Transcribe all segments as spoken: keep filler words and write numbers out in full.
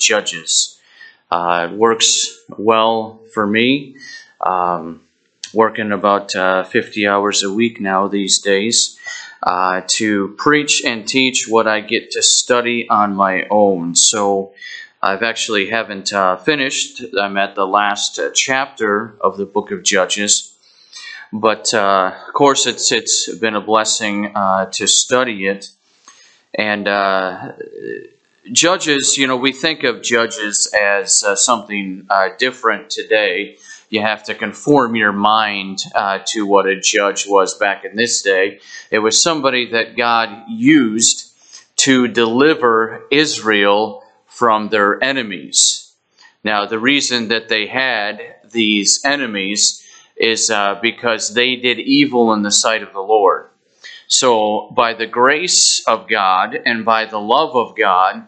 Judges. Uh, it works well for me. Um, working about uh, fifty hours a week now these days uh, to preach and teach what I get to study on my own. So I've actually haven't uh, finished. I'm at the last uh, chapter of the book of Judges. But uh, of course, it's it's been a blessing uh, to study it. And uh, Judges, you know, we think of Judges as uh, something uh, different today. You have to conform your mind uh, to what a judge was back in this day. It was somebody that God used to deliver Israel from their enemies. Now, the reason that they had these enemies is uh, because they did evil in the sight of the Lord. So, by the grace of God and by the love of God,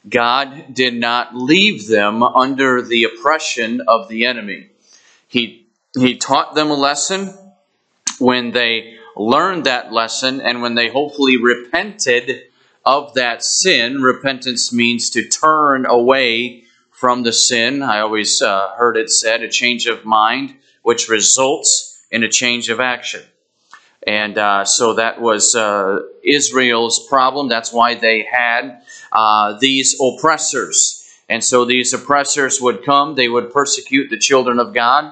God did not leave them under the oppression of the enemy. He, he taught them a lesson. When they learned that lesson and when they hopefully repented of that sin, repentance means to turn away from the sin. I always uh, heard it said, a change of mind, which results in a change of action. And uh, so that was uh, Israel's problem. That's why they had uh, these oppressors. And so these oppressors would come, they would persecute the children of God.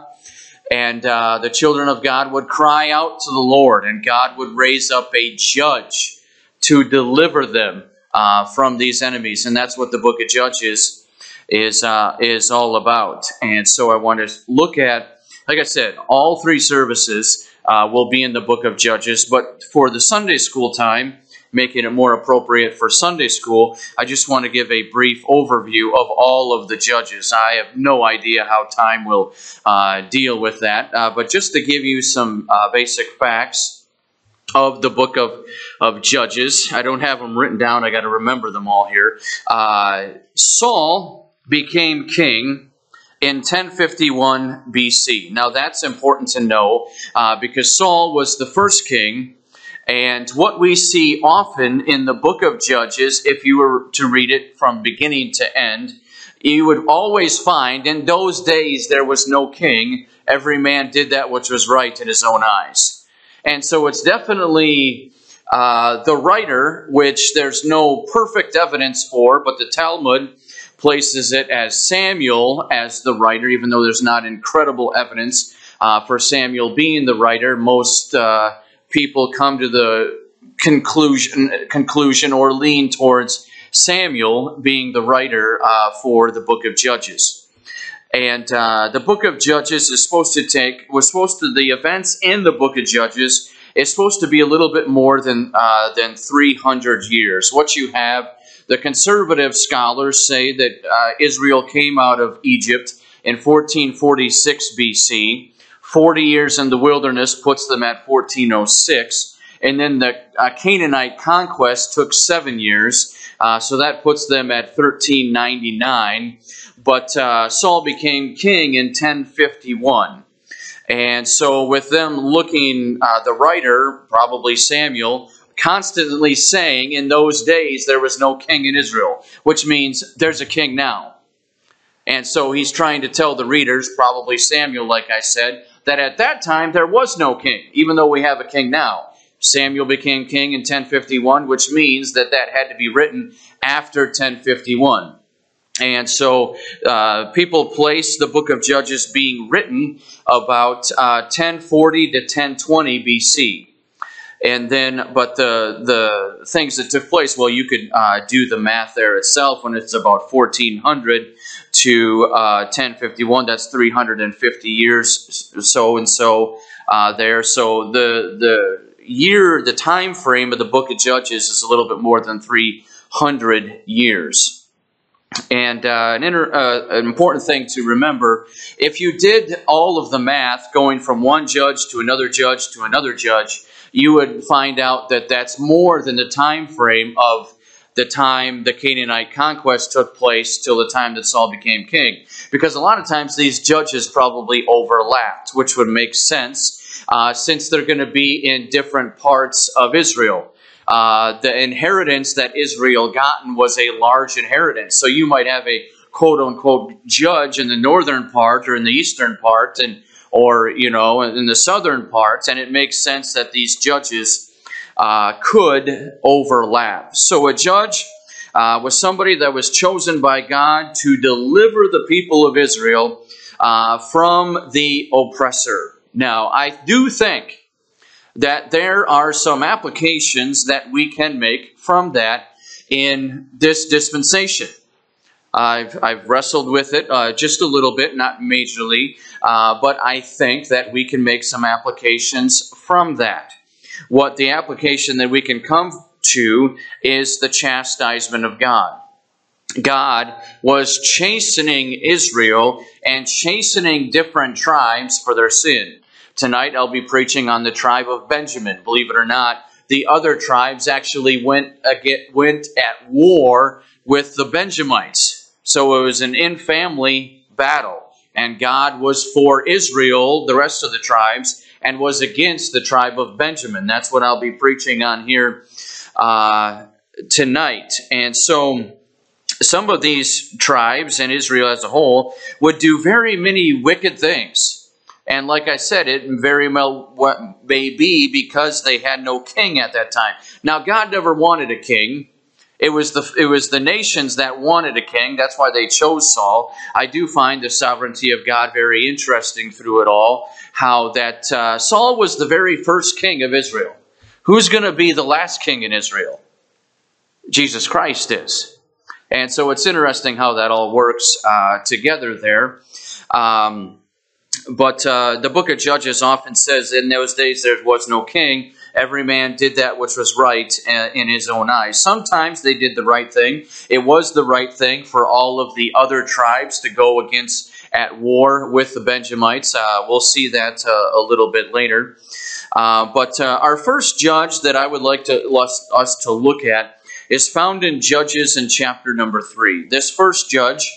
And uh, the children of God would cry out to the Lord, and God would raise up a judge to deliver them uh, from these enemies. And that's what the book of Judges is, uh, is all about. And so I want to look at, like I said, all three services uh, will be in the book of Judges. But for the Sunday school time, making it more appropriate for Sunday school, I just want to give a brief overview of all of the judges. I have no idea how time will uh, deal with that, uh, but just to give you some uh, basic facts of the book of, of Judges. I don't have them written down. I got to remember them all here. Uh, Saul became king in ten fifty-one B C. Now that's important to know uh, because Saul was the first king. And what we see often in the book of Judges, if you were to read it from beginning to end, you would always find in those days there was no king. Every man did that which was right in his own eyes. And so it's definitely uh, the writer, which there's no perfect evidence for, but the Talmud places it as Samuel as the writer, even though there's not incredible evidence uh, for Samuel being the writer. Most uh, people come to the conclusion, conclusion or lean towards Samuel being the writer uh, for the book of Judges. And uh, the book of Judges is supposed to take, was supposed to, the events in the book of Judges is supposed to be a little bit more than, uh, than three hundred years. What you have, the conservative scholars say that uh, Israel came out of Egypt in fourteen forty-six B C. forty years in the wilderness puts them at fourteen oh six. And then the uh, Canaanite conquest took seven years. Uh, so that puts them at thirteen ninety-nine. But uh, Saul became king in ten fifty-one. And so with them looking, uh, the writer, probably Samuel, constantly saying in those days there was no king in Israel, which means there's a king now. And so he's trying to tell the readers, probably Samuel, like I said, that at that time there was no king, even though we have a king now. Samuel became king in ten fifty-one, which means that that had to be written after ten fifty-one. And so uh, people place the book of Judges being written about uh, ten forty to ten twenty B C. And then, but the the things that took place, well, you could uh, do the math there itself. When it's about fourteen hundred to uh, ten fifty-one, that's three hundred fifty years, so and so uh, there. So the the year, the time frame of the book of Judges is a little bit more than three hundred years. And uh, an, inter, uh, an important thing to remember, if you did all of the math going from one judge to another judge to another judge, you would find out that that's more than the time frame of the time the Canaanite conquest took place till the time that Saul became king. Because a lot of times these judges probably overlapped, which would make sense uh, since they're going to be in different parts of Israel. Uh, the inheritance that Israel gotten was a large inheritance. So you might have a quote unquote judge in the northern part or in the eastern part, and or you know in the southern part, and it makes sense that these judges uh, could overlap. So a judge uh, was somebody that was chosen by God to deliver the people of Israel uh, from the oppressor. Now, I do think that there are some applications that we can make from that in this dispensation. I've, I've wrestled with it uh, just a little bit, not majorly, uh, but I think that we can make some applications from that. What the application that we can come to is the chastisement of God. God was chastening Israel and chastening different tribes for their sin. Tonight I'll be preaching on the tribe of Benjamin. Believe it or not, the other tribes actually went, went at war with the Benjamites. So it was an in-family battle. And God was for Israel, the rest of the tribes, and was against the tribe of Benjamin. That's what I'll be preaching on here uh, tonight. And so some of these tribes and Israel as a whole would do very many wicked things. And like I said, it very well may be because they had no king at that time. Now, God never wanted a king. It was the it was the nations that wanted a king. That's why they chose Saul. I do find the sovereignty of God very interesting through it all. How that uh, Saul was the very first king of Israel. Who's going to be the last king in Israel? Jesus Christ is. And so it's interesting how that all works uh, together there. Um, But uh, the book of Judges often says, in those days there was no king. Every man did that which was right in his own eyes. Sometimes they did the right thing. It was the right thing for all of the other tribes to go against at war with the Benjamites. Uh, we'll see that uh, a little bit later. Uh, but uh, our first judge that I would like to us, us to look at is found in Judges in chapter number three. This first judge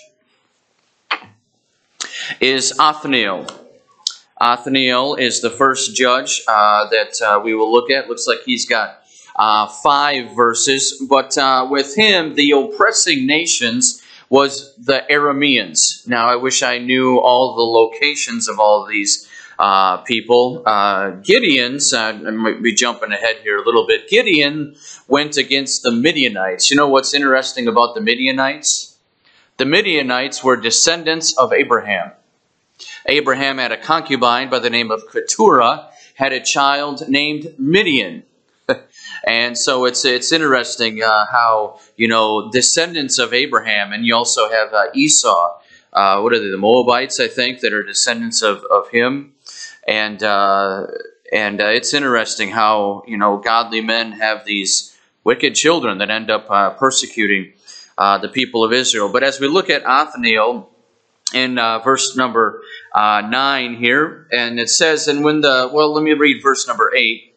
is Othniel. Othniel is the first judge uh, that uh, we will look at. Looks like he's got uh, five verses. But uh, with him, the oppressing nations was the Arameans. Now, I wish I knew all the locations of all of these uh, people. Uh, Gideon's, uh, I might be jumping ahead here a little bit. Gideon went against the Midianites. You know what's interesting about the Midianites? The Midianites were descendants of Abraham. Abraham had a concubine by the name of Keturah, had a child named Midian. And so it's it's interesting uh, how, you know, descendants of Abraham, and you also have uh, Esau, uh, what are they, the Moabites, I think, that are descendants of, of him. And uh, and uh, it's interesting how, you know, godly men have these wicked children that end up uh, persecuting uh, the people of Israel. But as we look at Othniel in uh, verse number uh, nine here, and it says, and when the, well, let me read verse number eight.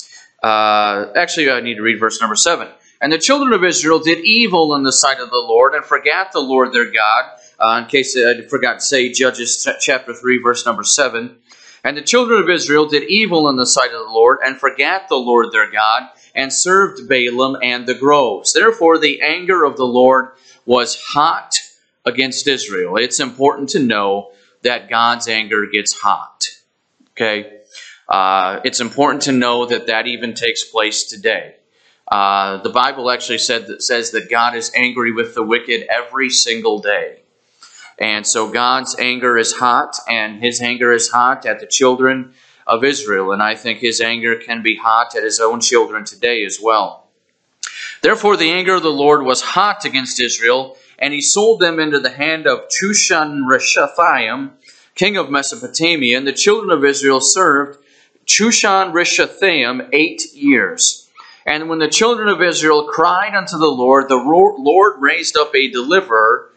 Uh, actually, I need to read verse number seven. And the children of Israel did evil in the sight of the Lord, and forgot the Lord their God. Uh, in case I forgot to say, Judges chapter three, verse number seven. And the children of Israel did evil in the sight of the Lord, and forgot the Lord their God, and served Balaam and the groves. Therefore, the anger of the Lord was hot against Israel. It's important to know that God's anger gets hot. Okay? Uh, it's important to know that that even takes place today. Uh, the Bible actually said that, says that God is angry with the wicked every single day. And so God's anger is hot, and his anger is hot at the children of Israel. And I think his anger can be hot at his own children today as well. Therefore, the anger of the Lord was hot against Israel, and he sold them into the hand of Chushan-Rishathaim, king of Mesopotamia. And the children of Israel served Chushan-Rishathaim eight years. And when the children of Israel cried unto the Lord, the Lord raised up a deliverer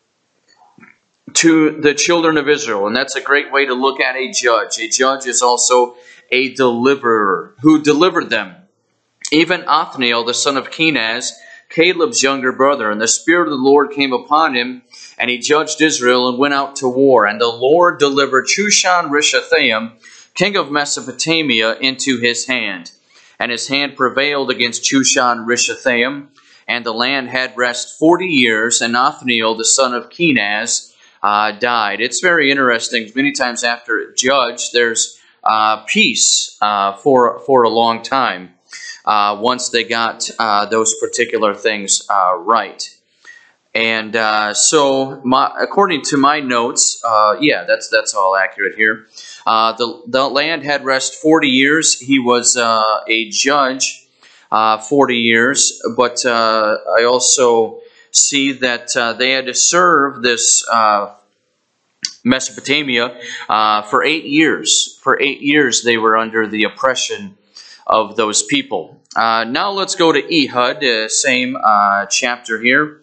to the children of Israel. And that's a great way to look at a judge. A judge is also a deliverer who delivered them. Even Othniel, the son of Kenaz, Caleb's younger brother, and the Spirit of the Lord came upon him, and he judged Israel and went out to war. And the Lord delivered Chushan-Rishathaim, king of Mesopotamia, into his hand. And his hand prevailed against Chushan-Rishathaim, and the land had rest forty years, and Othniel, the son of Kenaz, uh, died. It's very interesting. Many times after a judge, there's uh, peace uh, for, for a long time uh, once they got uh, those particular things uh, right. And uh, so, my, according to my notes, uh, yeah, that's that's all accurate here. Uh, the the land had rest forty years. He was uh, a judge uh, forty years, but uh, I also see that uh, they had to serve this uh, Mesopotamia uh, for eight years. For eight years, they were under the oppression of those people. Uh, now let's go to Ehud, uh, same uh, chapter here.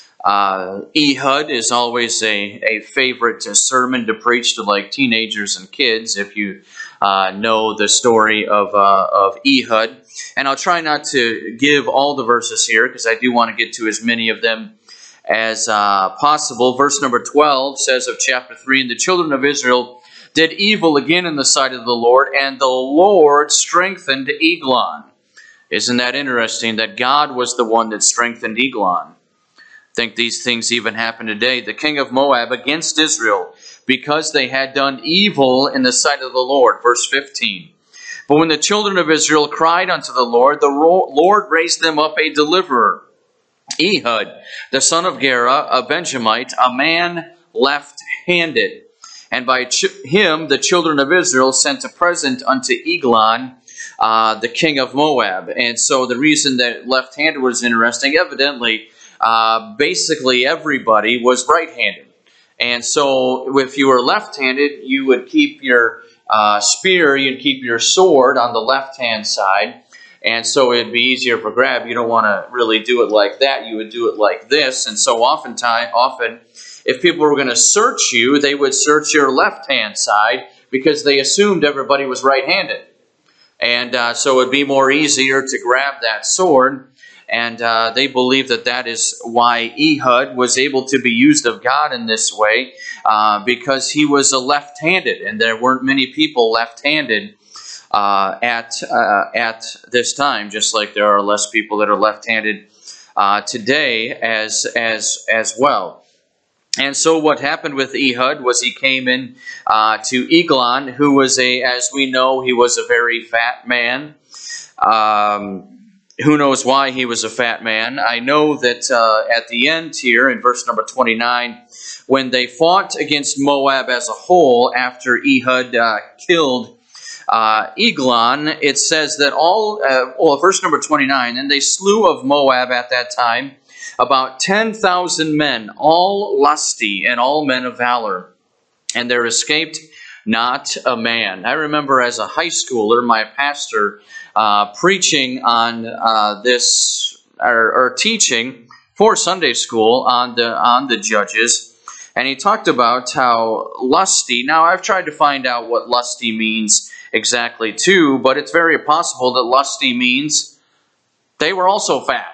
Uh, Ehud is always a, a favorite uh, sermon to preach to like teenagers and kids if you uh, know the story of, uh, of Ehud. And I'll try not to give all the verses here because I do want to get to as many of them as uh, possible. Verse number twelve says of chapter three, "And the children of Israel did evil again in the sight of the Lord, and the Lord strengthened Eglon." Isn't that interesting that God was the one that strengthened Eglon? I think these things even happen today. The king of Moab against Israel, because they had done evil in the sight of the Lord. Verse fifteen. "But when the children of Israel cried unto the Lord, the Lord raised them up a deliverer, Ehud, the son of Gera, a Benjamite, a man left-handed. And by him the children of Israel sent a present unto Eglon, uh, the king of Moab." And so the reason that left-handed was interesting, evidently, Uh, basically everybody was right-handed. And so if you were left-handed, you would keep your uh, spear, you'd keep your sword on the left-hand side. And so it'd be easier for grab. You don't want to really do it like that. You would do it like this. And so oftentimes, often, if people were going to search you, they would search your left-hand side because they assumed everybody was right-handed. And uh, so it'd be more easier to grab that sword. And uh, they believe that that is why Ehud was able to be used of God in this way, uh, because he was a left-handed, and there weren't many people left-handed uh, at uh, at this time. Just like there are less people that are left-handed uh, today as as as well. And so what happened with Ehud was he came in uh, to Eglon, who was a, as we know, he was a very fat man. Um, Who knows why he was a fat man? I know that uh, at the end here, in verse number twenty-nine, when they fought against Moab as a whole after Ehud uh, killed uh, Eglon, it says that all, uh, well, verse number twenty-nine, "And they slew of Moab at that time about ten thousand men, all lusty and all men of valor. And there escaped not a man." I remember as a high schooler, my pastor uh, preaching on uh, this, or, or teaching for Sunday school on the on the judges, and he talked about how lusty. Now, I've tried to find out what lusty means exactly too, but it's very possible that lusty means they were also fat.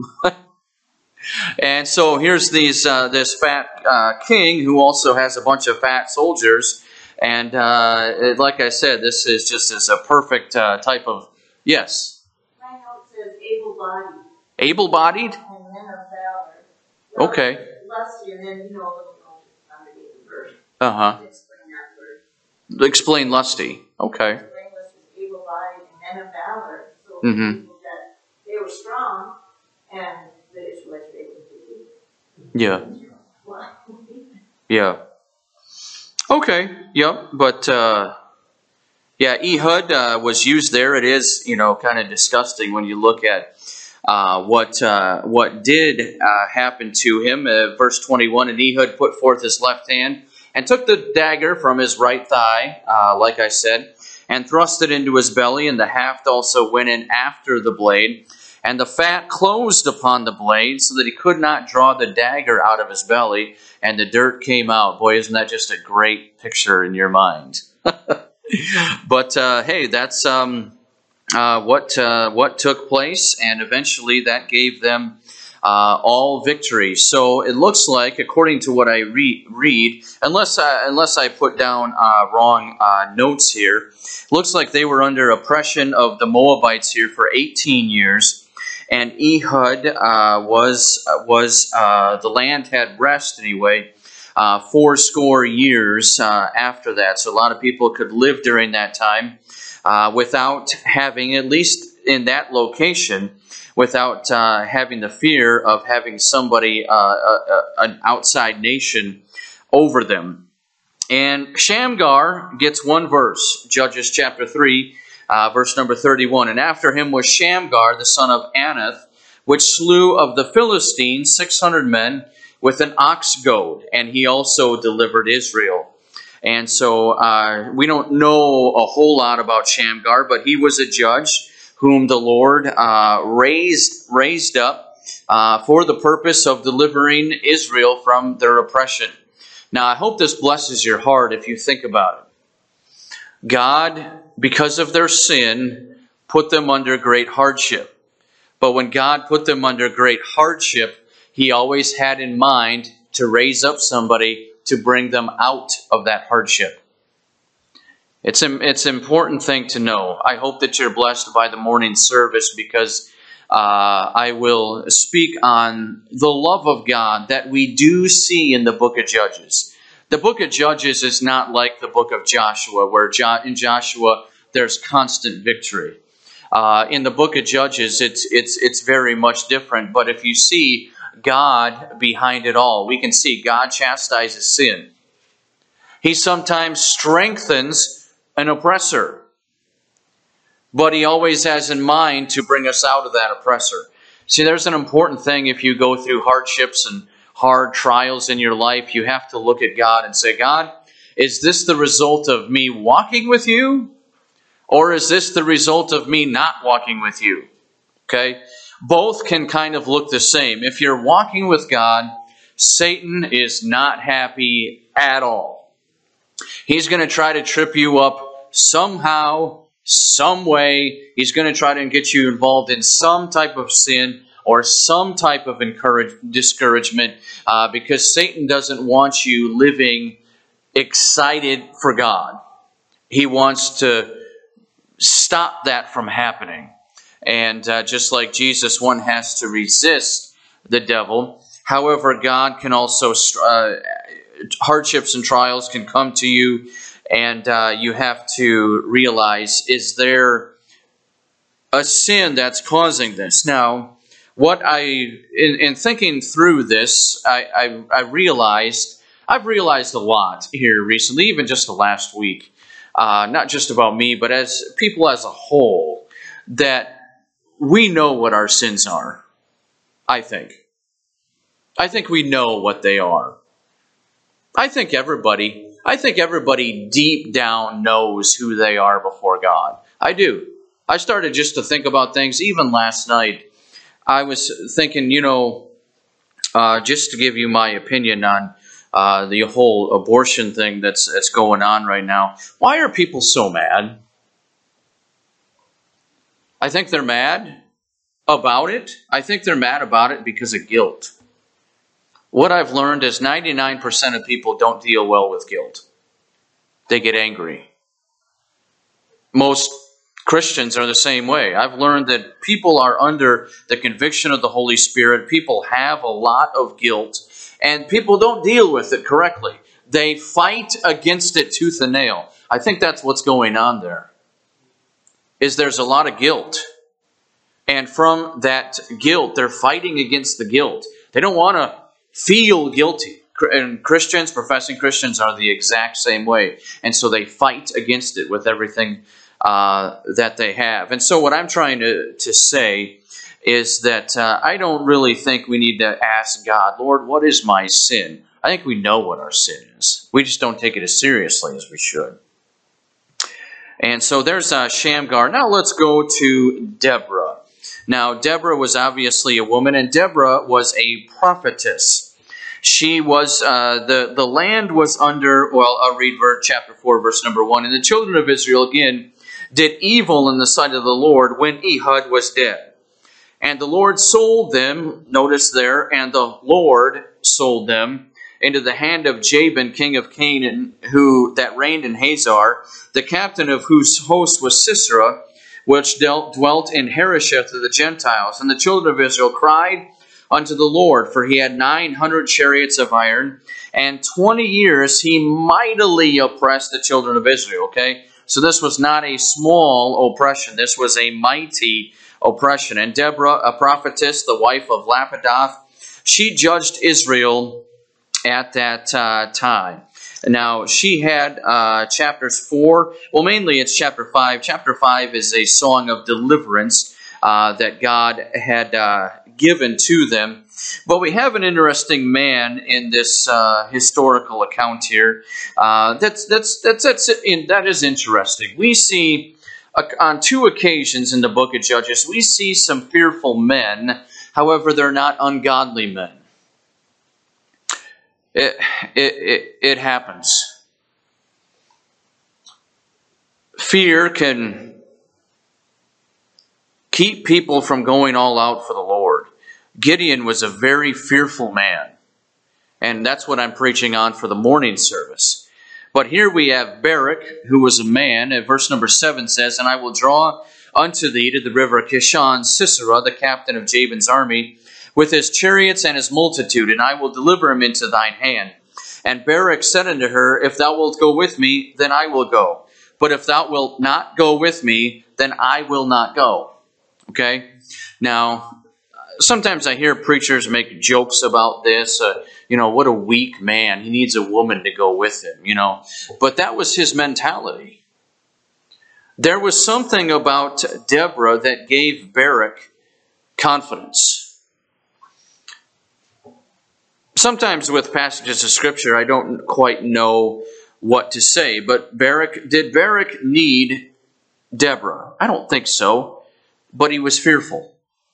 And so here's these uh, this fat uh, king who also has a bunch of fat soldiers. And uh, like I said, this is just as a perfect uh, type of, yes? My note says able-bodied. Able-bodied? And men of valor. Well, okay. Lusty, and then, you know, a little note underneath the verse. Uh-huh. Explain that word. Explain lusty. Okay. Explain lusty is able-bodied and men of valor. So mm-hmm. people that they were strong, and the Israelites were able to do. Yeah. Yeah. Okay, yep, but uh, yeah, Ehud uh, was used there. It is, you know, kind of disgusting when you look at uh, what uh, what did uh, happen to him. Uh, verse twenty-one, "And Ehud put forth his left hand and took the dagger from his right thigh, uh, like I said, and thrust it into his belly, and the haft also went in after the blade. And the fat closed upon the blade, so that he could not draw the dagger out of his belly, and the dirt came out." Boy, isn't that just a great picture in your mind? But uh, hey, that's um, uh, what uh, what took place, and eventually that gave them uh, all victory. So it looks like, according to what I re- read, unless I, unless I put down uh, wrong uh, notes here, looks like they were under oppression of the Moabites here for eighteen years. And Ehud uh, was, was uh, the land had rest anyway, uh, four score years uh, after that. So a lot of people could live during that time uh, without having, at least in that location, without uh, having the fear of having somebody, uh, uh, uh, an outside nation, over them. And Shamgar gets one verse, Judges chapter three, uh, verse number thirty-one. And after him was Shamgar, the son of Anath, which slew of the Philistines six hundred men with an ox goad, and he also delivered Israel. And so uh, we don't know a whole lot about Shamgar, but he was a judge whom the Lord uh, raised raised up uh, for the purpose of delivering Israel from their oppression. Now, I hope this blesses your heart if you think about it. God, because of their sin, put them under great hardship. But when God put them under great hardship, He always had in mind to raise up somebody to bring them out of that hardship. It's an it's an important thing to know. I hope that you're blessed by the morning service, because uh, I will speak on the love of God that we do see in the book of Judges. The book of Judges is not like the book of Joshua, where jo- in Joshua there's constant victory. Uh, in the book of Judges, it's it's it's very much different. But if you see God behind it all, we can see God chastises sin. He sometimes strengthens an oppressor, but He always has in mind to bring us out of that oppressor. See, there's an important thing. If you go through hardships and hard trials in your life, you have to look at God and say, God, is this the result of me walking with you? Or is this the result of me not walking with you? Okay? Both can kind of look the same. If you're walking with God, Satan is not happy at all. He's going to try to trip you up somehow, some way. He's going to try to get you involved in some type of sin or some type of encourage, discouragement, uh, because Satan doesn't want you living excited for God. He wants to stop that from happening. And uh, just like Jesus, one has to resist the devil. However, God can also, uh, hardships and trials can come to you, and uh, you have to realize, is there a sin that's causing this? Now, what I, in, in thinking through this, I, I, I realized, I've realized a lot here recently, even just the last week, uh, not just about me, but as people as a whole, that we know what our sins are, I think. I think we know what they are. I think everybody, I think everybody deep down knows who they are before God. I do. I started just to think about things, even last night. I was thinking, you know, uh, just to give you my opinion on uh, the whole abortion thing that's, that's going on right now. Why are people so mad? I think they're mad about it. I think they're mad about it because of guilt. What I've learned is ninety-nine percent of people don't deal well with guilt. They get angry. Most Christians are the same way. I've learned that people are under the conviction of the Holy Spirit. People have a lot of guilt, and people don't deal with it correctly. They fight against it tooth and nail. I think that's what's going on there, is there's a lot of guilt. And from that guilt, they're fighting against the guilt. They don't want to feel guilty. And Christians, professing Christians, are the exact same way. And so they fight against it with everything uh, that they have. And so what I'm trying to, to say is that uh, I don't really think we need to ask God, Lord, what is my sin? I think we know what our sin is. We just don't take it as seriously as we should. And so there's uh, Shamgar. Now let's go to Deborah. Now, Deborah was obviously a woman, and Deborah was a prophetess. She was, uh, the, the land was under, well, I'll read verse, chapter four, verse number one. And the children of Israel, again, did evil in the sight of the Lord when Ehud was dead. And the Lord sold them, notice there, and the Lord sold them into the hand of Jabin, king of Canaan, who that reigned in Hazor, the captain of whose host was Sisera, which dealt, dwelt in Harosheth of the Gentiles. And the children of Israel cried unto the Lord, for he had nine hundred chariots of iron, and twenty years he mightily oppressed the children of Israel. Okay, so this was not a small oppression. This was a mighty oppression. And Deborah, a prophetess, the wife of Lapidoth, she judged Israel at that uh, time. Now, she had uh, chapters four, well, mainly it's chapter five. Chapter five is a song of deliverance uh, that God had uh, given to them. But we have an interesting man in this uh, historical account here. Uh, that's that's that's that's in, that is interesting. We see uh, on two occasions in the book of Judges, we see some fearful men. However, they're not ungodly men. It, it, it, it happens. Fear can keep people from going all out for the Lord. Gideon was a very fearful man. And that's what I'm preaching on for the morning service. But here we have Barak, who was a man. And verse number seven says, And I will draw unto thee to the river Kishon Sisera, the captain of Jabin's army, with his chariots and his multitude, and I will deliver him into thine hand. And Barak said unto her, If thou wilt go with me, then I will go. But if thou wilt not go with me, then I will not go. Okay? Now, sometimes I hear preachers make jokes about this. Uh, you know, what a weak man. He needs a woman to go with him, you know. But that was his mentality. There was something about Deborah that gave Barak confidence. Sometimes with passages of Scripture, I don't quite know what to say. But Barak, did Barak need Deborah? I don't think so. But he was fearful.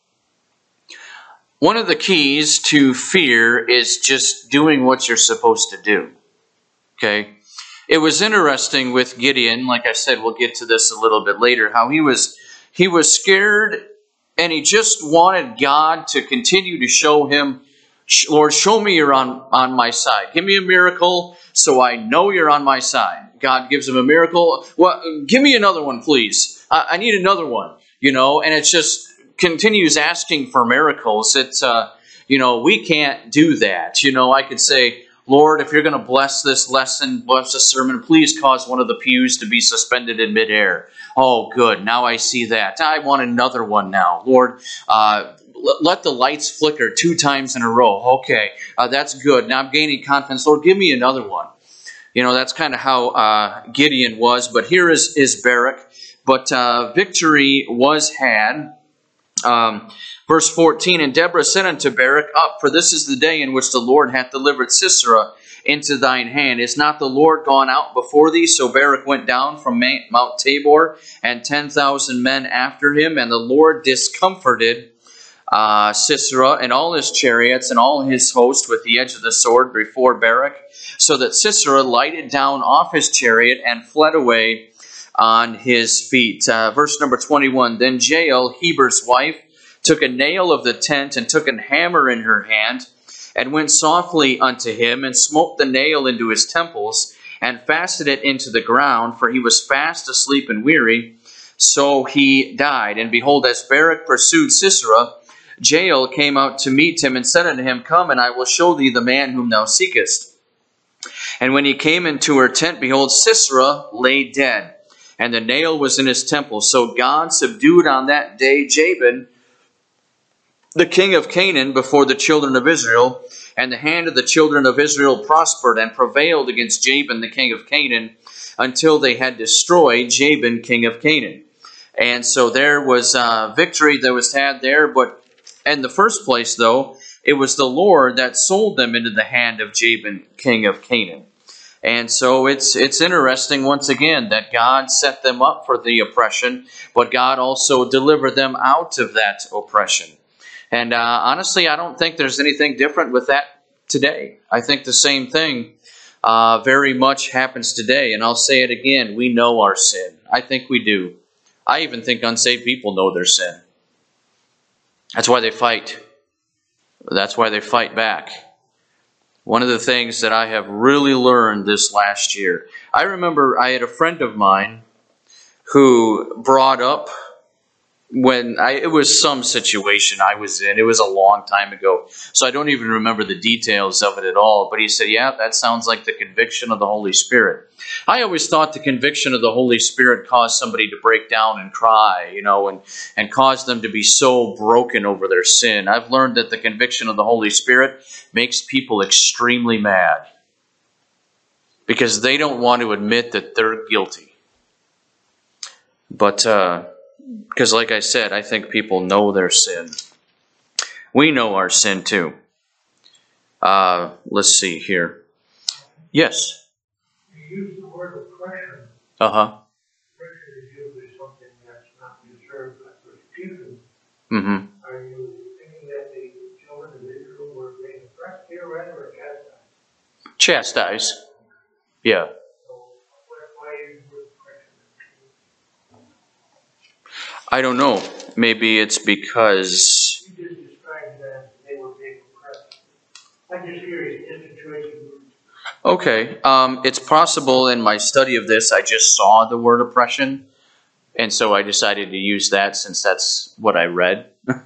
One of the keys to fear is just doing what you're supposed to do. Okay? It was interesting with Gideon, like I said, we'll get to this a little bit later, how he was he was scared and he just wanted God to continue to show him, Lord, show me you're on, on my side. Give me a miracle so I know you're on my side. God gives him a miracle. Well, give me another one, please. I, I need another one. You know, and it just continues asking for miracles. It's, uh, you know, we can't do that. You know, I could say, Lord, if you're going to bless this lesson, bless this sermon, please cause one of the pews to be suspended in midair. Oh, good. Now I see that. I want another one now. Lord, uh, let the lights flicker two times in a row. Okay, uh, that's good. Now I'm gaining confidence. Lord, give me another one. You know, that's kind of how uh, Gideon was. But here is, is Barak. But uh, victory was had. Um, verse fourteen, And Deborah said unto Barak, Up, for this is the day in which the Lord hath delivered Sisera into thine hand. Is not the Lord gone out before thee? So Barak went down from Mount Tabor, and ten thousand men after him. And the Lord discomforted Uh, Sisera and all his chariots and all his host with the edge of the sword before Barak, so that Sisera lighted down off his chariot and fled away on his feet. Uh, verse number twenty-one, Then Jael, Heber's wife, took a nail of the tent and took a hammer in her hand, and went softly unto him, and smote the nail into his temples, and fastened it into the ground, for he was fast asleep and weary. So he died. And behold, as Barak pursued Sisera, Jael came out to meet him, and said unto him, Come, and I will show thee the man whom thou seekest. And when he came into her tent, behold, Sisera lay dead, and the nail was in his temple. So God subdued on that day Jabin, the king of Canaan, before the children of Israel, and the hand of the children of Israel prospered, and prevailed against Jabin, the king of Canaan, until they had destroyed Jabin, king of Canaan. And so there was uh, victory that was had there, but in the first place, though, it was the Lord that sold them into the hand of Jabin, king of Canaan. And so it's it's interesting, once again, that God set them up for the oppression, but God also delivered them out of that oppression. And uh, honestly, I don't think there's anything different with that today. I think the same thing uh, very much happens today. And I'll say it again, we know our sin. I think we do. I even think unsaved people know their sin. That's why they fight. That's why they fight back. One of the things that I have really learned this last year, I remember I had a friend of mine who brought up when I, it was some situation I was in. It was a long time ago, so I don't even remember the details of it at all. But he said, yeah, that sounds like the conviction of the Holy Spirit. I always thought the conviction of the Holy Spirit caused somebody to break down and cry, you know, and, and caused them to be so broken over their sin. I've learned that the conviction of the Holy Spirit makes people extremely mad because they don't want to admit that they're guilty. But, uh, because like I said, I think people know their sin. We know our sin too. Uh, let's see here. Yes? You use the word oppression. Uh-huh. Oppression is usually something that's not deserved by persecution. Mm-hmm. Are you thinking that the children of Israel were being oppressed here, rather, or chastised? Chastise. Yeah. So, why, why use the word oppression? I don't know. Maybe it's because... You just described that they were being oppressed. I'm just curious, just a choice of words. Okay. Um, it's possible in my study of this, I just saw the word oppression. And so I decided to use that since that's what I read.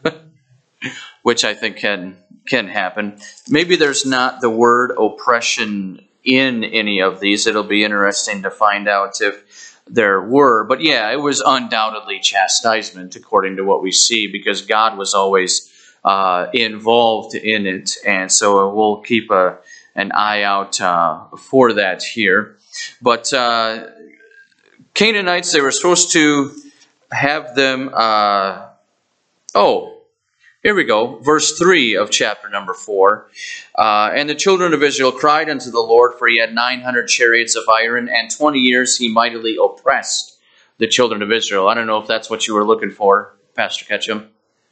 Which I think can can happen. Maybe there's not the word oppression in any of these. It'll be interesting to find out if there were. But yeah, it was undoubtedly chastisement according to what we see, because God was always uh, involved in it. And so we'll keep a, an eye out uh, for that here. But uh, Canaanites, they were supposed to have them... Uh, oh... Here we go, verse three of chapter number four. Uh, and the children of Israel cried unto the Lord, for he had nine hundred chariots of iron, and twenty years he mightily oppressed the children of Israel. I don't know if that's what you were looking for, Pastor Ketchum.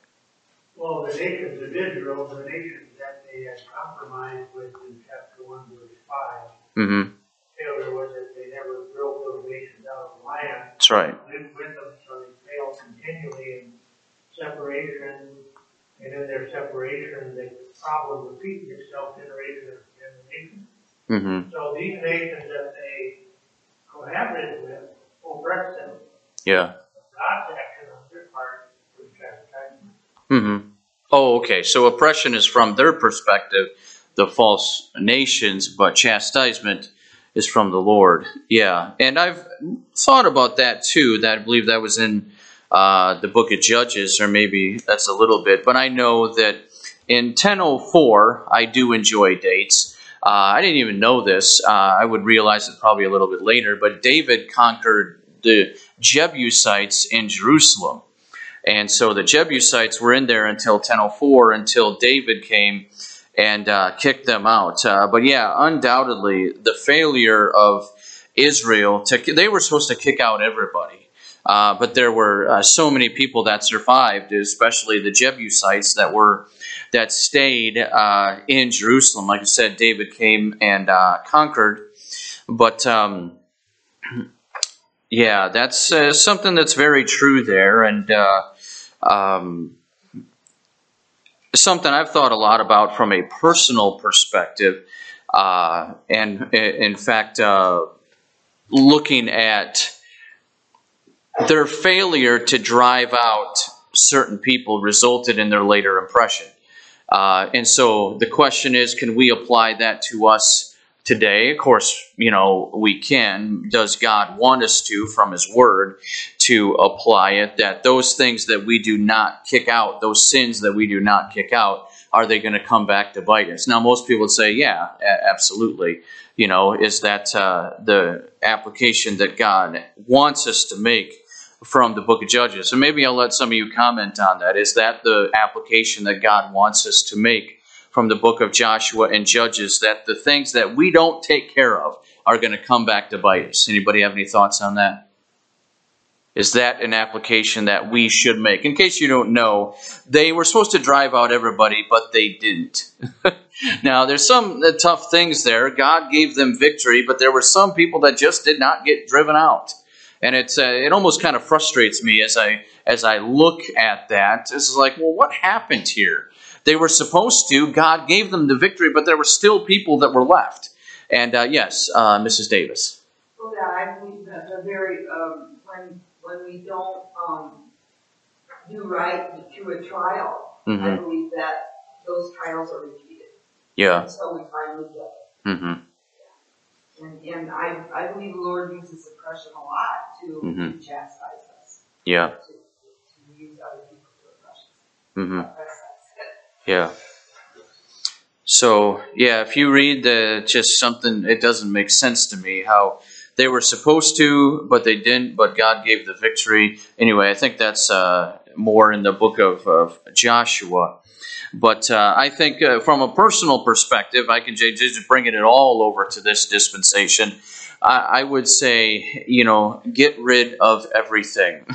Well, the nations of Israel, the nations that they had compromised with in chapter one, verse five, Mm-hmm. failure was that they never drove those nations out of the land. That's right. Lived with them, so they failed continually in separation. And in their separation, the problem repeated itself generation after generation. Mm-hmm. So these nations that they cohabited with oppressed them. Yeah. God's action on their part was chastisement. Mm-hmm. Oh, okay. So oppression is from their perspective, the false nations, but chastisement is from the Lord. Yeah. And I've thought about that too, that I believe that was in Uh, the book of Judges, or maybe that's a little bit. But I know that in ten oh four, I do enjoy dates. Uh, I didn't even know this. Uh, I would realize it probably a little bit later. But David conquered the Jebusites in Jerusalem. And so the Jebusites were in there until ten oh four, until David came and uh, kicked them out. Uh, but yeah, undoubtedly, the failure of Israel, to they were supposed to kick out everybody. Uh, but there were uh, so many people that survived, especially the Jebusites that were that stayed uh, in Jerusalem. Like I said, David came and uh, conquered. But um, yeah, that's uh, something that's very true there, and uh, um, something I've thought a lot about from a personal perspective. Uh, and in fact, uh, looking at their failure to drive out certain people resulted in their later oppression. Uh, and so the question is, can we apply that to us today? Of course, you know, we can. Does God want us to, from His Word, to apply it? That those things that we do not kick out, those sins that we do not kick out, are they going to come back to bite us? Now, most people would say, yeah, a- absolutely. You know, is that uh, the application that God wants us to make from the book of Judges? And maybe I'll let some of you comment on that. Is that the application that God wants us to make from the book of Joshua and Judges, that the things that we don't take care of are going to come back to bite us? Anybody have any thoughts on that? Is that an application that we should make? In case you don't know, they were supposed to drive out everybody, but they didn't. Now, there's some tough things there. God gave them victory, but there were some people that just did not get driven out. And it's uh, it almost kind of frustrates me as I as I look at that. It's like, well, what happened here? They were supposed to. God gave them the victory, but there were still people that were left. And uh, yes, uh, Missus Davis. Well, yeah, I believe that the very um, when when we don't um, do right through a trial, I Mm-hmm. believe that those trials are repeated Yeah. until we finally get it. Mm-hmm. And, and I, I believe the Lord uses oppression a lot to, Mhm. to chastise us, Yeah. to, to use other people to oppress us. Mm-hmm. Oppress us. Yeah. So, yeah, if you read the just something, it doesn't make sense to me how they were supposed to, but they didn't, but God gave the victory. Anyway, I think that's uh, more in the book of, of Joshua. But uh, I think uh, from a personal perspective, I can j- just bring it all over to this dispensation. I, I would say, you know, get rid of everything.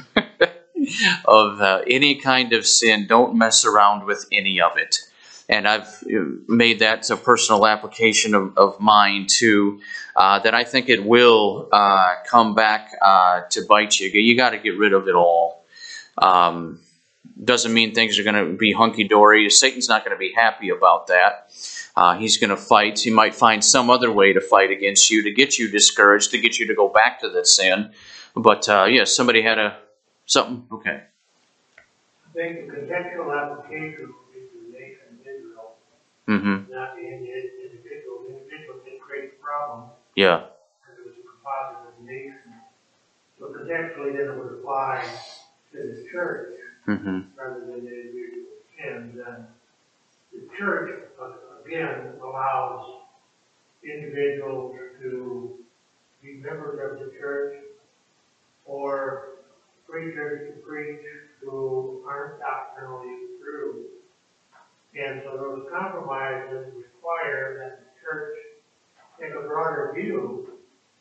of uh, any kind of sin. Don't mess around with any of it. And I've made that a personal application of, of mine too, uh, that I think it will uh, come back uh, to bite you. You got to get rid of it all. Um, doesn't mean things are going to be hunky-dory. Satan's not going to be happy about that. Uh, he's going to fight. He might find some other way to fight against you, to get you discouraged, to get you to go back to that sin. But uh, yeah, somebody had a something. Okay. I think the contextual application would be to the nation of Israel, Mm-hmm. not the indi- individual. The individual did create the problem Yeah. because it was a composite of the nation. So contextually, then it would apply to the church Mm-hmm. rather than the individual sins. And the church, uh, again, allows individuals to be members of the church or preachers to preach who aren't doctrinally true. And so those compromises require that the church take a broader view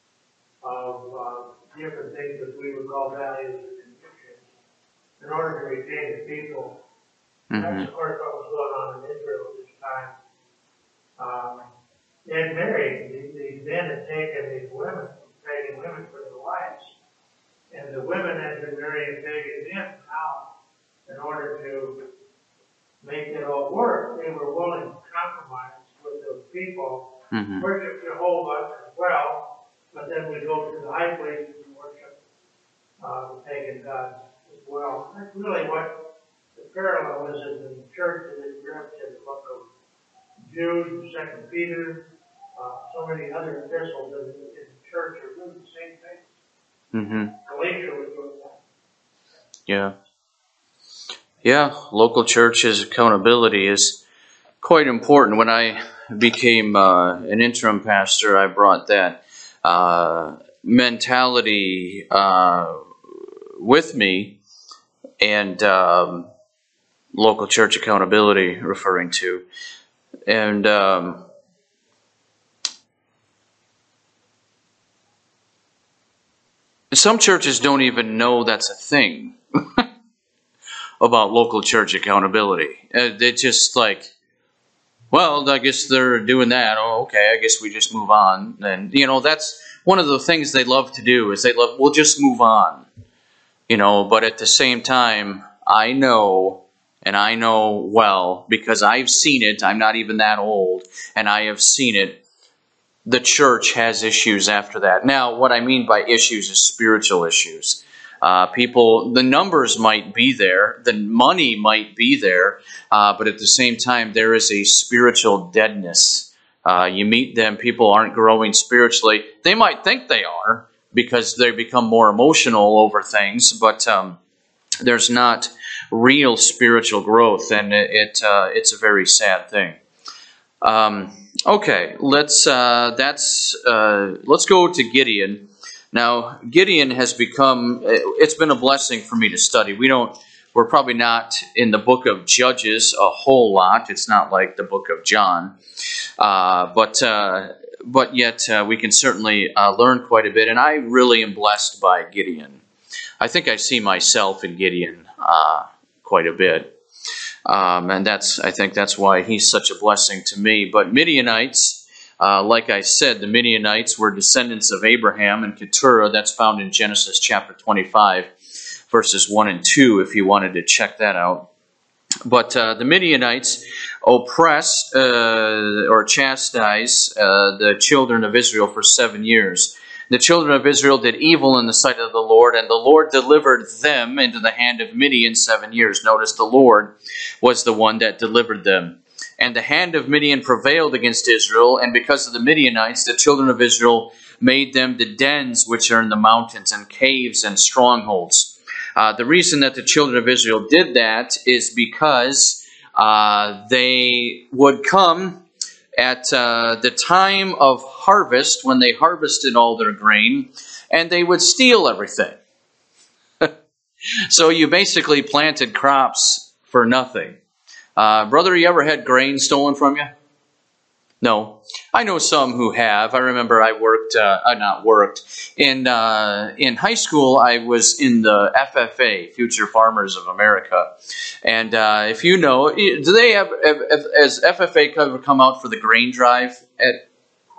of uh, different things that we would call values and convictions in order to retain the people. Mm-hmm. That's, of course, what was going on in Israel at this time. Um, they had married, these, these men had taken these women, pagan women for their wives. And the women had been marrying pagan men. Now, in order to make it all work, they were willing to compromise with those people, Mm-hmm. worship Jehovah as well, but then we go to the high places and worship uh, the pagan gods as well. That's really what the parallel is in the church that is read in the book of Jude, Second Peter, uh, so many other epistles in, in the church are really the same thing. Mm-hmm. Galatia was doing that. Yeah. Yeah. Local church's accountability is quite important. When I became uh, an interim pastor, I brought that uh, mentality uh, with me, and um, local church accountability, referring to, and um, some churches don't even know that's a thing about local church accountability. Uh, they just like, well, I guess they're doing that. Oh, okay, I guess we just move on. And, you know, that's one of the things they love to do is they love, we'll just move on. You know, but at the same time, I know, and I know well, because I've seen it, I'm not even that old, and I have seen it, the church has issues after that. Now, what I mean by issues is spiritual issues. Uh, people, the numbers might be there, the money might be there, uh, but at the same time, there is a spiritual deadness. Uh, you meet them, people aren't growing spiritually. They might think they are because they become more emotional over things, but um, there's not real spiritual growth, and it, it uh, it's a very sad thing. Um, okay, let's uh, that's uh, let's go to Gideon. Now, Gideon has become, it's been a blessing for me to study. We don't, we're probably not in the book of Judges a whole lot. It's not like the book of John. Uh, but uh, but yet uh, we can certainly uh, learn quite a bit. And I really am blessed by Gideon. I think I see myself in Gideon uh, quite a bit. Um, and that's, I think that's why he's such a blessing to me. But Midianites, Uh, like I said, the Midianites were descendants of Abraham and Keturah. That's found in Genesis chapter twenty-five, verses one and two, if you wanted to check that out. But uh, the Midianites oppressed uh, or chastised uh, the children of Israel for seven years. The children of Israel did evil in the sight of the Lord, and the Lord delivered them into the hand of Midian seven years. Notice the Lord was the one that delivered them. And the hand of Midian prevailed against Israel, and because of the Midianites, the children of Israel made them the dens which are in the mountains, and caves and strongholds. Uh, the reason that the children of Israel did that is because uh, they would come at uh, the time of harvest, when they harvested all their grain, and they would steal everything. So you basically planted crops for nothing. Uh, brother, you ever had grain stolen from you? No. I know some who have. I remember I worked, uh, uh, not worked, in uh, in high school I was in the F F A, Future Farmers of America. And uh, if you know, do they have, have, have, has F F A ever come out for the grain drive? At,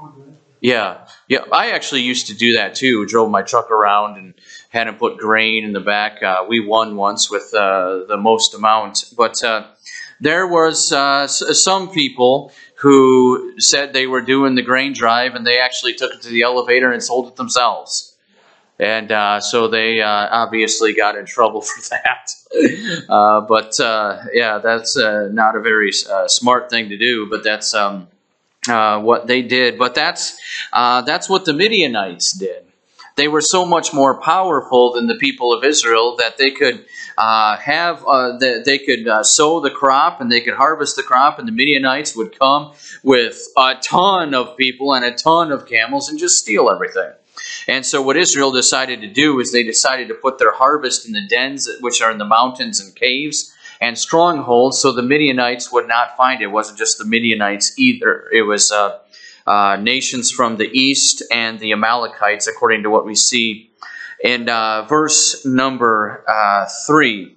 yeah. Yeah, I actually used to do that too. Drove my truck around and had them put grain in the back. Uh, we won once with uh, the most amount. But uh, there was uh, some people who said they were doing the grain drive, and they actually took it to the elevator and sold it themselves. And uh, so they uh, obviously got in trouble for that. uh, but uh, yeah, that's uh, not a very uh, smart thing to do, but that's um, uh, what they did. But that's uh, that's what the Midianites did. They were so much more powerful than the people of Israel that they could uh, have, uh, the, they could uh, sow the crop and they could harvest the crop, and the Midianites would come with a ton of people and a ton of camels and just steal everything. And so what Israel decided to do is they decided to put their harvest in the dens, which are in the mountains and caves and strongholds, so the Midianites would not find it. It wasn't just the Midianites either. It was uh, uh, nations from the east and the Amalekites, according to what we see in uh, verse number uh, three.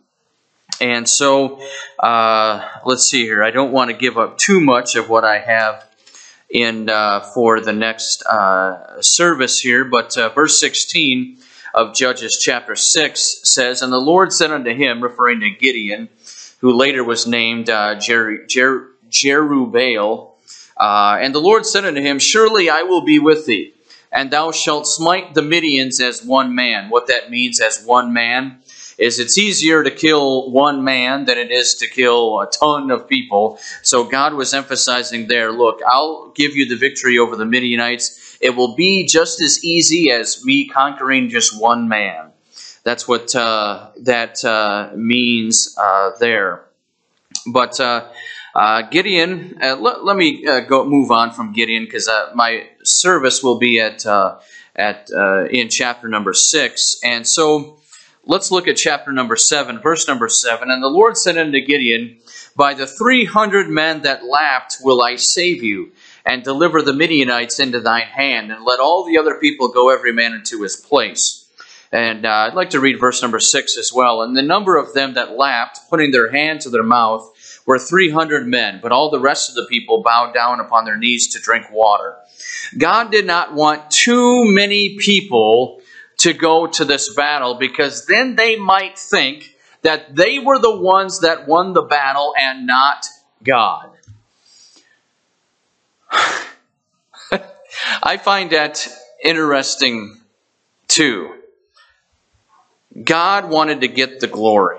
And so, uh, let's see here. I don't want to give up too much of what I have in uh, for the next uh, service here, but uh, verse sixteen of Judges chapter six says, "And the Lord said unto him," referring to Gideon, who later was named uh, Jer- Jer- Jerubbaal, uh, "and the Lord said unto him, Surely I will be with thee, and thou shalt smite the Midians as one man." What that means, as one man, is it's easier to kill one man than it is to kill a ton of people. So God was emphasizing there, look, I'll give you the victory over the Midianites. It will be just as easy as me conquering just one man. That's what uh, that uh, means uh, there. But uh, uh, Gideon, uh, let, let me uh, go move on from Gideon, because uh, my service will be at uh, at uh, in chapter number six. And so let's look at chapter number seven, verse number seven. "And the Lord said unto Gideon, By the three hundred men that lapped will I save you, and deliver the Midianites into thine hand, and let all the other people go every man into his place." And uh, I'd like to read verse number six as well. "And the number of them that lapped, putting their hand to their mouth, were three hundred men, but all the rest of the people bowed down upon their knees to drink water." God did not want too many people to go to this battle, because then they might think that they were the ones that won the battle and not God. I find that interesting too. God wanted to get the glory.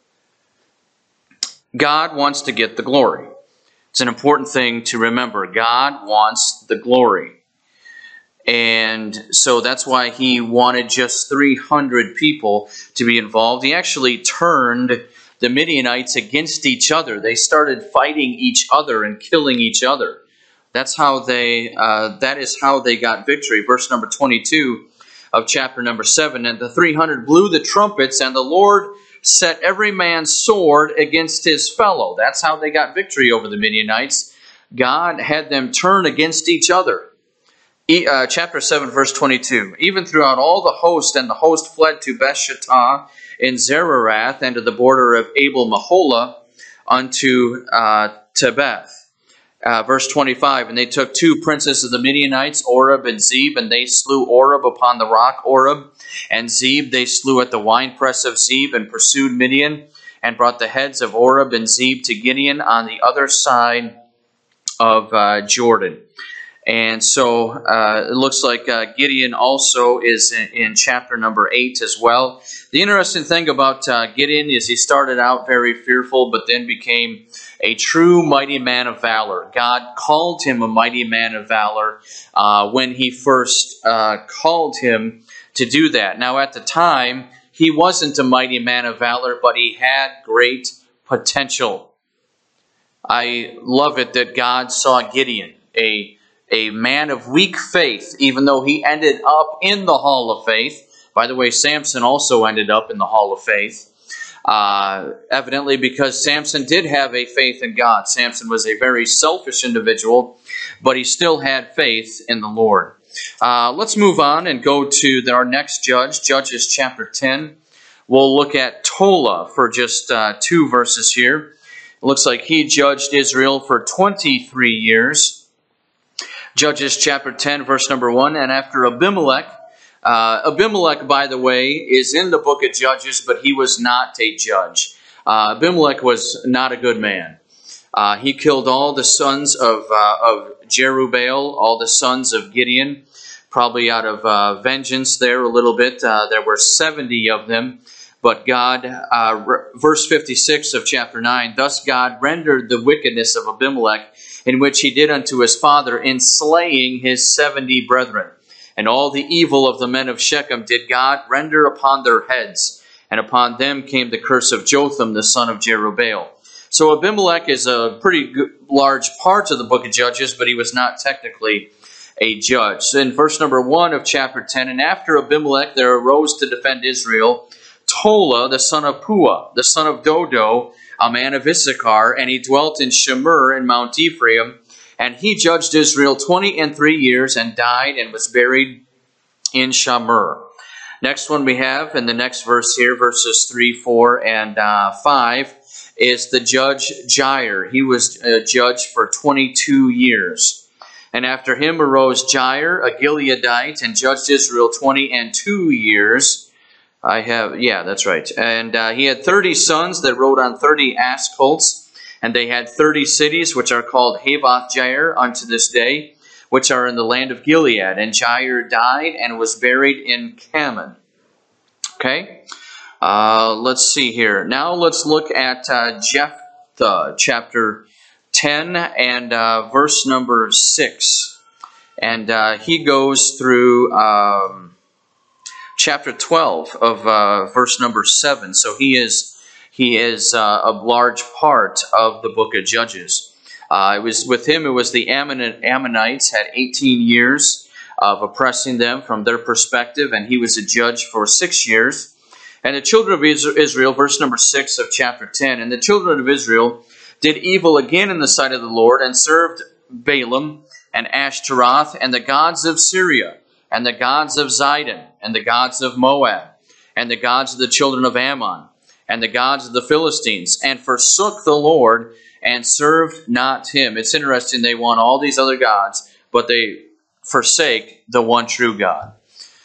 God wants to get the glory. It's an important thing to remember. God wants the glory. And so that's why he wanted just three hundred people to be involved. He actually turned the Midianites against each other. They started fighting each other and killing each other. That's how they, uh, that is how they got victory. Verse number twenty-two of chapter number seven, "And the three hundred blew the trumpets, and the Lord set every man's sword against his fellow." That's how they got victory over the Midianites. God had them turn against each other. E, uh, chapter seven, verse twenty-two. "Even throughout all the host, and the host fled to Bethshittah in Zererath, and to the border of Abel-Meholah, unto uh, Tebeth." Uh, verse twenty-five, "And they took two princes of the Midianites, Oreb and Zeb, and they slew Oreb upon the rock Oreb, and Zeb they slew at the winepress of Zeb, and pursued Midian, and brought the heads of Oreb and Zeb to Gideon on the other side of uh, Jordan." And so uh, it looks like uh, Gideon also is in, in chapter number eight as well. The interesting thing about uh, Gideon is he started out very fearful, but then became a true mighty man of valor. God called him a mighty man of valor uh, when he first uh, called him to do that. Now at the time, he wasn't a mighty man of valor, but he had great potential. I love it that God saw Gideon, a A man of weak faith, even though he ended up in the Hall of Faith. By the way, Samson also ended up in the Hall of Faith. Uh, evidently because Samson did have a faith in God. Samson was a very selfish individual, but he still had faith in the Lord. Uh, let's move on and go to the, our next judge, Judges chapter ten. We'll look at Tola for just uh, two verses here. It looks like he judged Israel for twenty-three years. Judges chapter ten, verse number one, and after Abimelech, uh, Abimelech, by the way, is in the book of Judges, but he was not a judge. Uh, Abimelech was not a good man. Uh, he killed all the sons of, uh, of Jerubbaal, all the sons of Gideon, probably out of uh, vengeance there a little bit. Uh, there were seventy of them, but God, uh, verse fifty-six of chapter nine, thus God rendered the wickedness of Abimelech, in which he did unto his father, in slaying his seventy brethren. And all the evil of the men of Shechem did God render upon their heads, and upon them came the curse of Jotham, the son of Jerubbaal. So Abimelech is a pretty good, large part of the book of Judges, but he was not technically a judge. So in verse number one of chapter ten, and after Abimelech there arose to defend Israel Tola, the son of Puah, the son of Dodo, a man of Issachar, and he dwelt in Shemur in Mount Ephraim, and he judged Israel twenty and three years, and died and was buried in Shemur. Next one we have in the next verse here, verses three, four, and uh, five, is the judge Jair. He was a judge for twenty-two years. And after him arose Jair, a Gileadite, and judged Israel twenty and two years. I have, yeah, that's right. And uh, he had thirty sons that rode on thirty ass colts, and they had thirty cities, which are called Havoth Jair unto this day, which are in the land of Gilead. And Jair died and was buried in Kaman. Okay, uh, let's see here. Now let's look at uh, Jephthah, chapter ten, and uh, verse number six. And uh, he goes through Um, chapter twelve of uh, verse number seven. So he is he is uh, a large part of the book of Judges. Uh, it was with him. It was the Ammon- Ammonites had eighteen years of oppressing them from their perspective, and he was a judge for six years. And the children of Israel, verse number six of chapter ten, and the children of Israel did evil again in the sight of the Lord, and served Balaam and Ashtaroth and the gods of Syria, and the gods of Zidon, and the gods of Moab, and the gods of the children of Ammon, and the gods of the Philistines, and forsook the Lord, and served not him. It's interesting, they want all these other gods, but they forsake the one true God.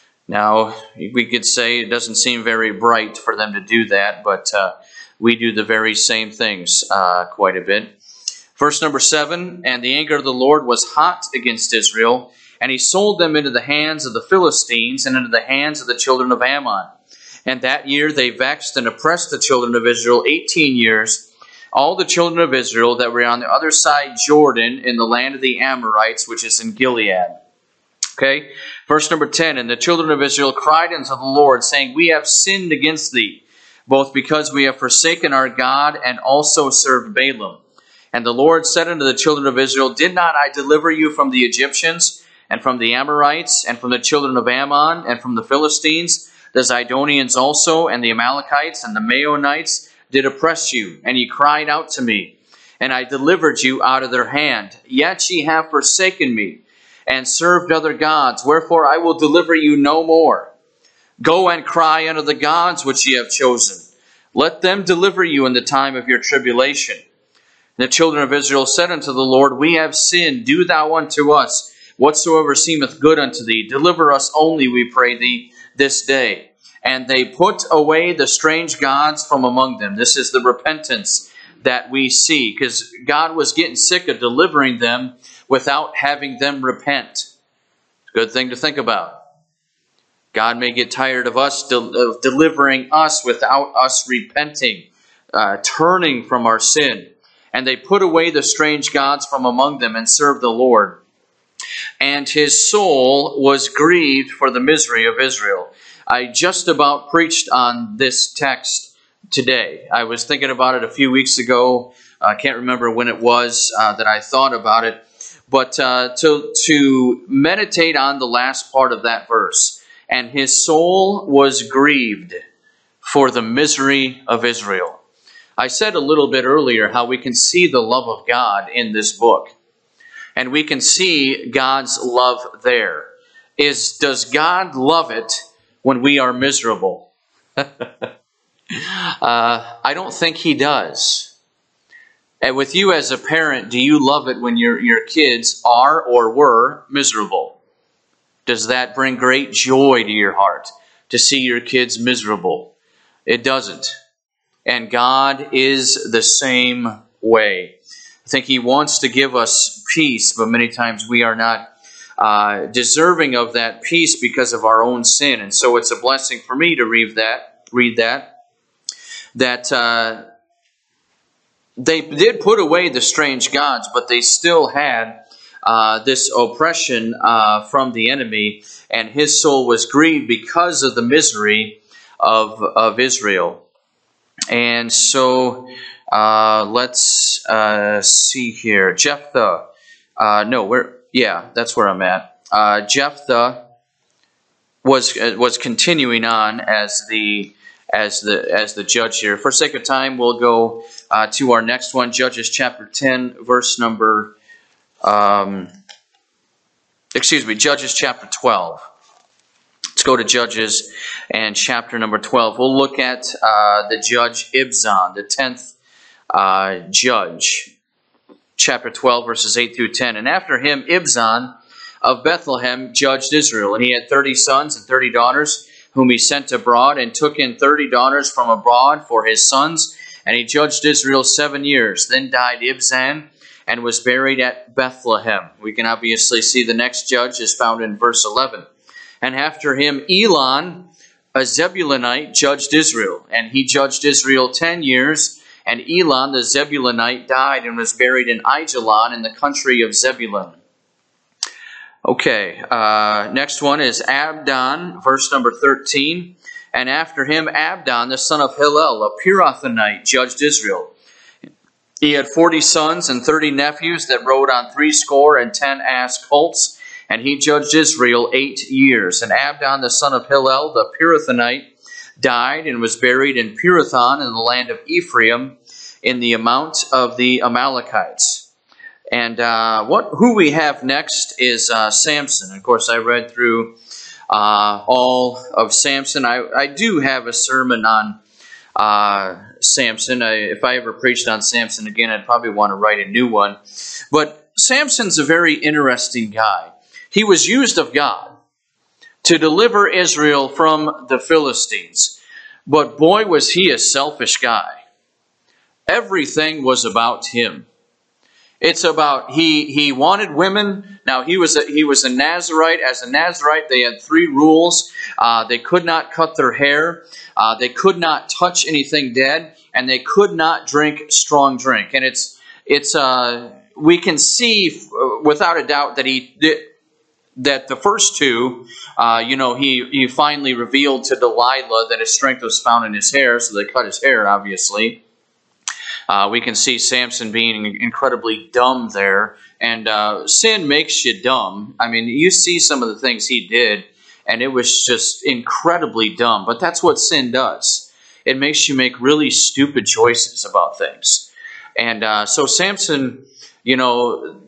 Now, we could say it doesn't seem very bright for them to do that, but uh, we do the very same things uh, quite a bit. Verse number seven, and the anger of the Lord was hot against Israel, and he sold them into the hands of the Philistines and into the hands of the children of Ammon. And that year they vexed and oppressed the children of Israel eighteen years. All the children of Israel that were on the other side Jordan in the land of the Amorites, which is in Gilead. Okay, verse number ten, and the children of Israel cried unto the Lord, saying, We have sinned against thee, both because we have forsaken our God and also served Balaam. And the Lord said unto the children of Israel, Did not I deliver you from the Egyptians, and from the Amorites, and from the children of Ammon, and from the Philistines? The Zidonians also, and the Amalekites, and the Maonites did oppress you, and ye cried out to me, and I delivered you out of their hand. Yet ye have forsaken me, and served other gods, wherefore I will deliver you no more. Go and cry unto the gods which ye have chosen. Let them deliver you in the time of your tribulation. And the children of Israel said unto the Lord, We have sinned, do thou unto us whatsoever seemeth good unto thee. Deliver us only, we pray thee, this day. And they put away the strange gods from among them. This is the repentance that we see, because God was getting sick of delivering them without having them repent. Good thing to think about. God may get tired of us del- of delivering us without us repenting, uh, turning from our sin. And they put away the strange gods from among them and served the Lord. And his soul was grieved for the misery of Israel. I just about preached on this text today. I was thinking about it a few weeks ago. I can't remember when it was uh, that I thought about it. But uh, to, to meditate on the last part of that verse. And his soul was grieved for the misery of Israel. I said a little bit earlier how we can see the love of God in this book. And we can see God's love there. Is, does God love it when we are miserable? uh, I don't think he does. And with you as a parent, do you love it when your, your kids are or were miserable? Does that bring great joy to your heart to see your kids miserable? It doesn't. And God is the same way. I think he wants to give us peace, but many times we are not uh, deserving of that peace because of our own sin. And so it's a blessing for me to read that, read that, that uh, they did put away the strange gods, but they still had uh, this oppression uh, from the enemy, and his soul was grieved because of the misery of, of Israel. And so uh, let's uh, see here. Jephthah, uh, no, where? Yeah, that's where I'm at. Uh, Jephthah was uh, was continuing on as the as the as the judge here. For sake of time, we'll go uh, to our next one, Judges chapter ten, verse number. Um, excuse me, Judges chapter twelve. Let's go to Judges and chapter number twelve. We'll look at uh, the judge Ibzan, the tenth uh, judge. Chapter twelve, verses eight through ten. And after him, Ibzan of Bethlehem judged Israel. And he had thirty sons and thirty daughters, whom he sent abroad, and took in thirty daughters from abroad for his sons. And he judged Israel seven years. Then died Ibzan, and was buried at Bethlehem. We can obviously see the next judge is found in verse eleven. And after him, Elon, a Zebulunite, judged Israel. And he judged Israel ten years. And Elon, the Zebulunite, died and was buried in Aijalon in the country of Zebulun. Okay, uh, next one is Abdon, verse number thirteen. And after him, Abdon, the son of Hillel, a Pirathonite, judged Israel. He had forty sons and thirty nephews that rode on threescore and ten ass colts. And he judged Israel eight years. And Abdon, the son of Hillel, the Pirathonite, died and was buried in Pirathon in the land of Ephraim in the amount of the Amalekites. And uh, what who we have next is uh, Samson. Of course, I read through uh, all of Samson. I, I do have a sermon on uh, Samson. I, if I ever preached on Samson again, I'd probably want to write a new one. But Samson's a very interesting guy. He was used of God to deliver Israel from the Philistines. But boy, was he a selfish guy. Everything was about him. It's about, he he wanted women. Now, he was a, he was a Nazirite. As a Nazirite, they had three rules. Uh, they could not cut their hair. Uh, they could not touch anything dead. And they could not drink strong drink. And it's, it's uh, we can see without a doubt that he did, that the first two, uh, you know, he, he finally revealed to Delilah that his strength was found in his hair, so they cut his hair, obviously. Uh, we can see Samson being incredibly dumb there, and uh, sin makes you dumb. I mean, you see some of the things he did, and it was just incredibly dumb, but that's what sin does. It makes you make really stupid choices about things. And uh, so Samson, you know,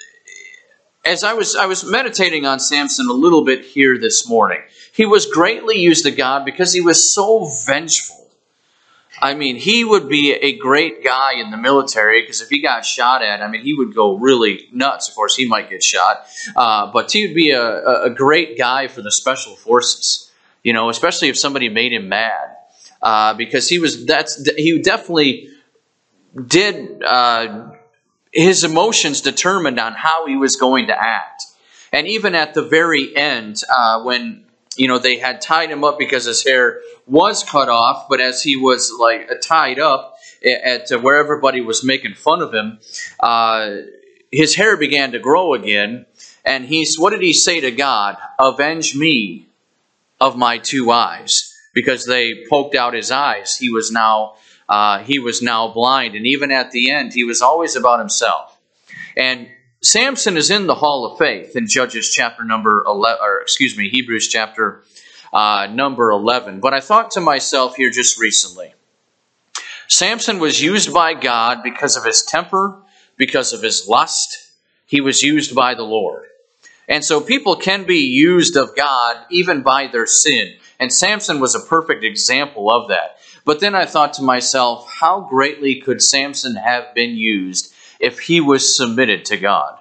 As I was I was meditating on Samson a little bit here this morning, he was greatly used of God because he was so vengeful. I mean, he would be a great guy in the military because if he got shot at, I mean, he would go really nuts. Of course, he might get shot, uh, but he would be a, a great guy for the special forces. You know, especially if somebody made him mad, uh, because he was that's he definitely did. Uh, his emotions determined on how he was going to act. And even at the very end, uh, when you know they had tied him up because his hair was cut off, but as he was like tied up at, at where everybody was making fun of him, uh, his hair began to grow again. And he's, what did he say to God? Avenge me of my two eyes, because they poked out his eyes. He was now uh, he was now blind, and even at the end, he was always about himself. And Samson is in the Hall of Faith in Judges chapter number eleven, or excuse me, Hebrews chapter uh, number eleven. But I thought to myself here just recently, Samson was used by God because of his temper, because of his lust. He was used by the Lord. And so people can be used of God even by their sin. And Samson was a perfect example of that. But then I thought to myself, how greatly could Samson have been used if he was submitted to God?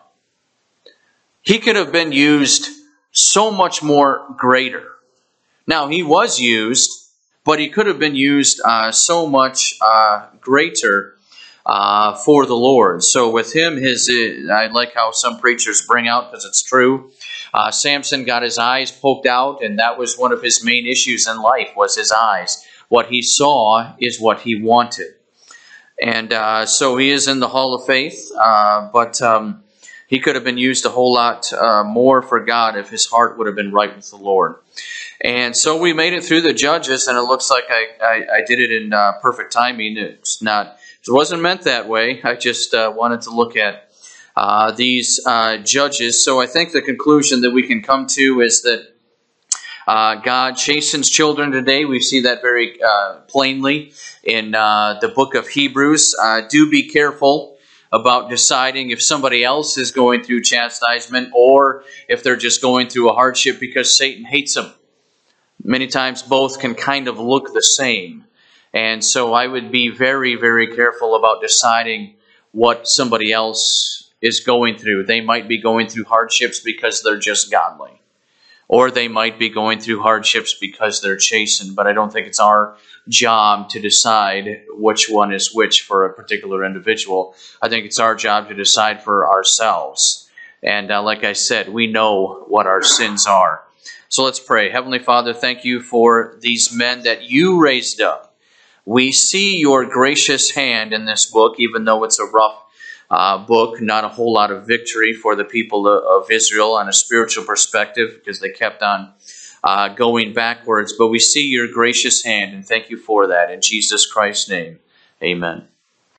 He could have been used so much more greater. Now, he was used, but he could have been used uh, so much uh, greater uh, for the Lord. So with him, his uh, I like how some preachers bring out, because it's true, uh, Samson got his eyes poked out, and that was one of his main issues in life, was his eyes. What he saw is what he wanted. And uh, so he is in the Hall of Faith, uh, but um, he could have been used a whole lot uh, more for God if his heart would have been right with the Lord. And so we made it through the Judges, and it looks like I, I, I did it in uh, perfect timing. It's not, it wasn't meant that way. I just uh, wanted to look at uh, these uh, Judges. So I think the conclusion that we can come to is that Uh, God chastens children today. We see that very uh, plainly in uh, the book of Hebrews. Uh, do be careful about deciding if somebody else is going through chastisement or if they're just going through a hardship because Satan hates them. Many times both can kind of look the same. And so I would be very, very careful about deciding what somebody else is going through. They might be going through hardships because they're just godly. Or they might be going through hardships because they're chastened. But I don't think it's our job to decide which one is which for a particular individual. I think it's our job to decide for ourselves. And uh, like I said, we know what our sins are. So let's pray. Heavenly Father, thank you for these men that you raised up. We see your gracious hand in this book, even though it's a rough Uh, book, not a whole lot of victory for the people of Israel on a spiritual perspective, because they kept on uh, going backwards. But we see your gracious hand, and thank you for that. In Jesus Christ's name, amen.